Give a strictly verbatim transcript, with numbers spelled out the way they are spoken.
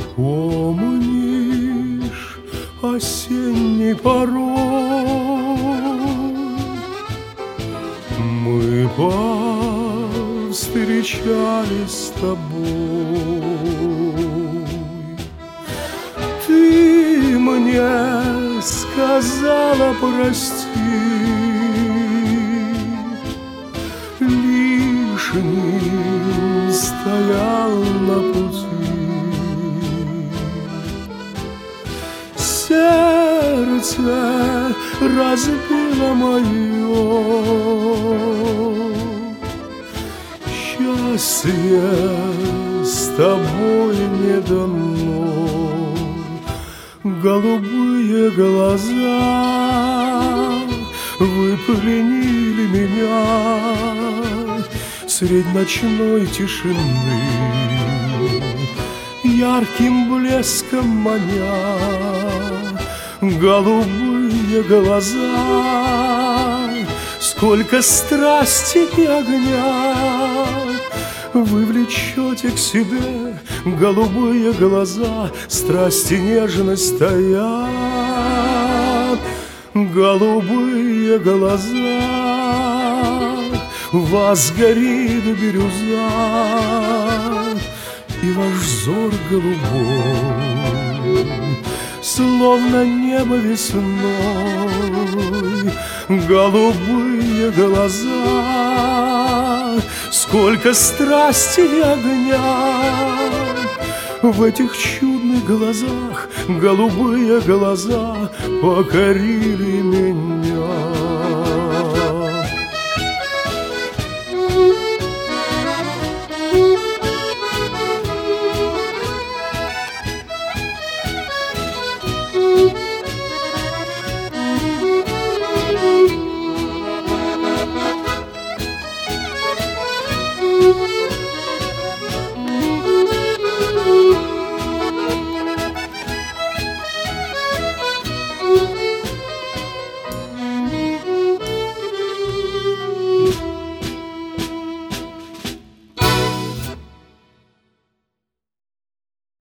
Помнишь осенний порой? Мы повстречались с тобой. Ты мне сказала прости, лишний стоял на пути. Сердце разбило мое, счастье с тобой не дано. Голубые глаза вы пленили меня средь ночной тишины, ярким блеском маня. Голубые глаза, сколько страсти и огня вы влечете к себе. Голубые глаза, страсть и нежность таят. Голубые глаза, в вас горит бирюза, и ваш взор голубой, словно небо весной. Голубые глаза, сколько страсти и огня в этих чудных глазах. Голубые глаза покорили меня.